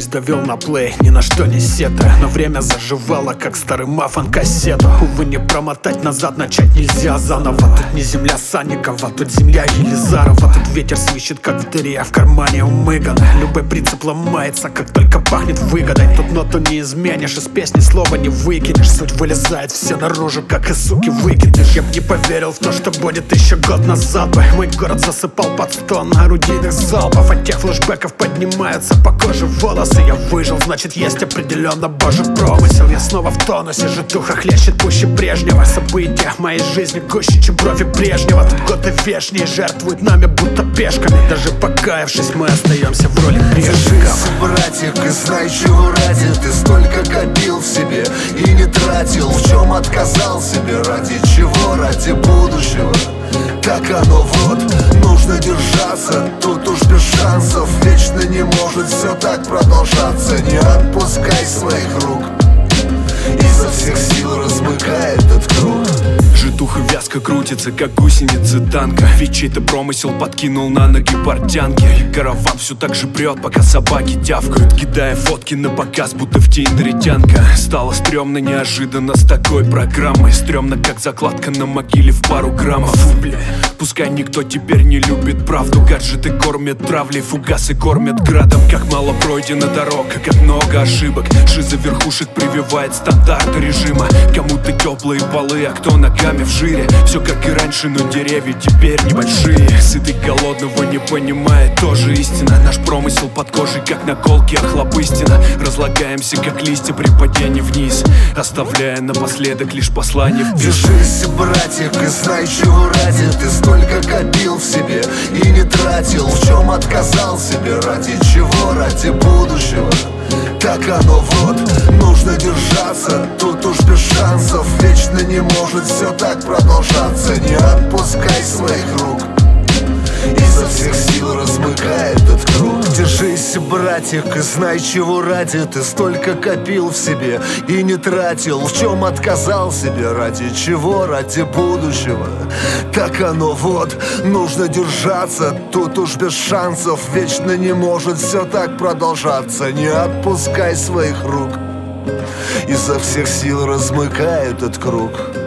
давил на плей, ни на что не сетуя. Но время заживало, как старый мафон кассету. Увы, не промотать назад, начать нельзя заново. Тут не земля Санникова, тут земля Елизарова. Тут ветер свищет, как в дыре, а в кармане у Мыгана. Любой принцип ломается, как только пахнет выгодой. Тут ноту не изменишь, из песни слова не выкинешь. Суть вылезает все наружу, как из суки выкидыш. Я б не поверил в то, что будет еще год назад бы. Мой город засыпал под стон орудийных залпов. От тех флешбеков поднимаются по коже волосы. Я выжил, значит есть определенно божий промысел. Я снова в тонусе, житуха хлещет пуще прежнего. События моей жизни гуще, чем брови прежнего. Тут годы вечнее жертвуют нами будто пешками. Даже покаявшись, мы остаемся в роли грешников. Братик, и знай, чего ради ты столько копил в себе и не тратил. В чем отказал себе, ради чего, ради будущего. Так оно вот, нужно держаться, тут уж без шансов. Вечно не может все так продолжаться. Не отпускай своих рук, изо всех сил размыкай этот круг. Житуха вязко крутится, как гусеницы танка. Ведь чей-то промысел подкинул на ноги портянки. Караван все так же прет, пока собаки тявкают, кидая фотки на показ, будто в тиндере тянка. Стало стрёмно неожиданно с такой программой. Стрёмно, как закладка на могиле в пару граммов. Фу, бля, пускай никто теперь не любит правду. Гаджеты кормят травлей, фугасы кормят градом. Как мало пройдена дорога, как много ошибок. Шиза верхушек прививает стандарты режима. Кому-то теплые полы, а кто ногами в жире. Все как и раньше, но деревья теперь небольшие. Сытый голодного не понимает, тоже истина. Наш промысел под кожей, как наколки охлопыстина. Разлагаемся, как листья при падении вниз, оставляя напоследок лишь послание в письме. Держись, братик, и знай, чего ради ты столько копил в себе и не тратил. В чем отказал себе, ради чего, ради будущего. Так оно вот, нужно держаться, тут уж без шансов. Вечно не может все так продолжаться. Не отпускай своих рук, изо всех сил размыкай этот круг. Держись, братик, и знай, чего ради ты столько копил в себе и не тратил. В чем отказал себе, ради чего, ради будущего. Так оно вот, нужно держаться, тут уж без шансов. Вечно не может все так продолжаться. Не отпускай своих рук, изо всех сил размыкай этот круг.